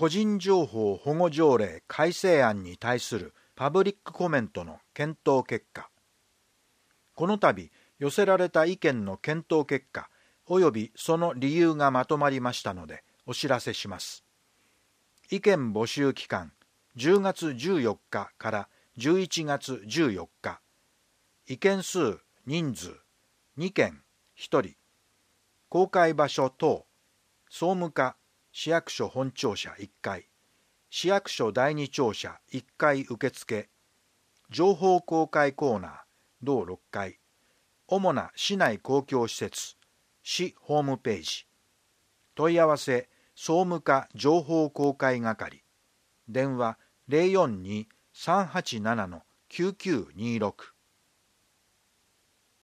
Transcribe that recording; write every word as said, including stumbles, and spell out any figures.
個人情報保護条例改正案に対するパブリックコメントの検討結果。この度寄せられた意見の検討結果およびその理由がまとまりましたのでお知らせします。意見募集期間じゅうがつじゅうよっかからじゅういちがつじゅうよっか。意見数人数にけんひとり。公開場所等総務課市役所本庁舎いっかい、市役所第二庁舎いっかい受付、情報公開コーナー同ろっかい、主な市内公共施設、市ホームページ。問い合わせ総務課情報公開係。電話 ゼロよんに さんはちなな きゅうきゅうにろく。